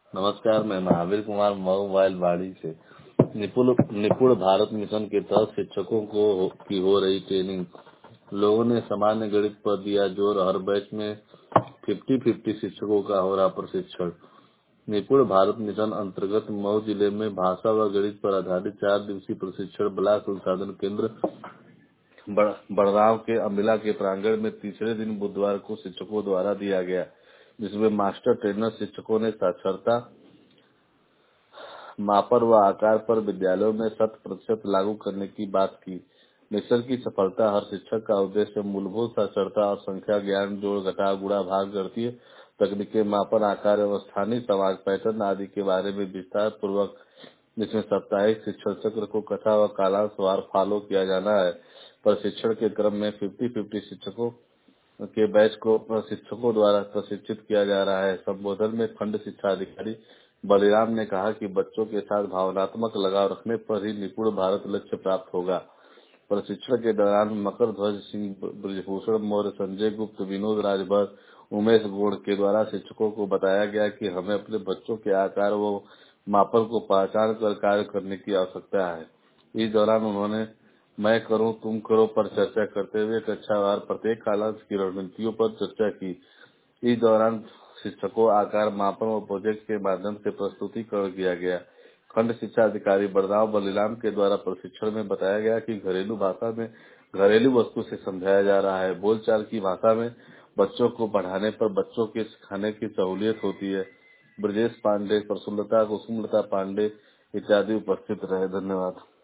नमस्कार, मैं महावीर कुमार मऊ वाइलवाड़ी से। निपुण निपुण भारत मिशन के तहत शिक्षकों की हो रही ट्रेनिंग। लोगों ने सामान्य गणित पर दिया जोर। हर बैच में 50-50 शिक्षकों का हो रहा प्रशिक्षण। निपुण भारत मिशन अंतर्गत मऊ जिले में भाषा व गणित पर आधारित 4 दिवसीय प्रशिक्षण ब्लॉक संसाधन केंद्र बड़गांव के अमिला के प्रांगण में तीसरे दिन बुधवार को शिक्षकों द्वारा दिया गया, जिसमें मास्टर ट्रेनर शिक्षकों ने साक्षरता मापन व आकार पर विद्यालयों में 100% लागू करने की बात की। मिशन की सफलता हर शिक्षक का उद्देश्य मूलभूत साक्षरता और संख्या ज्ञान, जोड़ घटाव गुणा भाग, गणितीय तकनीकें, मापन, आकार एवं स्थानीय समाज पैटर्न आदि के बारे में विस्तार पूर्वक, जिसमें साप्ताहिक शिक्षण सत्र को कथा व कालांशवार फॉलो किया जाना है। प्रशिक्षण के क्रम में 50-50 शिक्षकों के बैच को शिक्षकों द्वारा प्रशिक्षित किया जा रहा है। संबोधन में खंड शिक्षा अधिकारी बलिराम ने कहा कि बच्चों के साथ भावनात्मक लगाव रखने पर ही निपुण भारत लक्ष्य प्राप्त होगा। प्रशिक्षण के दौरान मकर ध्वज सिंह, ब्रजभूषण मौर्य, संजय गुप्त, विनोद राजभर, उमेश गोड़ के द्वारा शिक्षकों को बताया गया कि हमें अपने बच्चों के आकार व मापन को पहचान कर कार्य करने की आवश्यकता है। इस दौरान उन्होंने मैं करूं तुम करो पर चर्चा करते हुए कक्षावार प्रत्येक कालांश की रणनीतियों पर चर्चा की। इस दौरान शिक्षकों आकार मापन और प्रोजेक्ट के माध्यम से प्रस्तुतिकरण किया गया। खंड शिक्षा अधिकारी बड़गांव बलिराम के द्वारा प्रशिक्षण में बताया गया कि घरेलू भाषा में घरेलू वस्तु से समझाया जा रहा है। बोलचाल की भाषा में बच्चों को पढ़ाने पर बच्चों के सिखाने की सहूलियत होती है। ब्रजेश पांडे, प्रसुल्लता कुसुमलता पांडे इत्यादि उपस्थित रहे। धन्यवाद।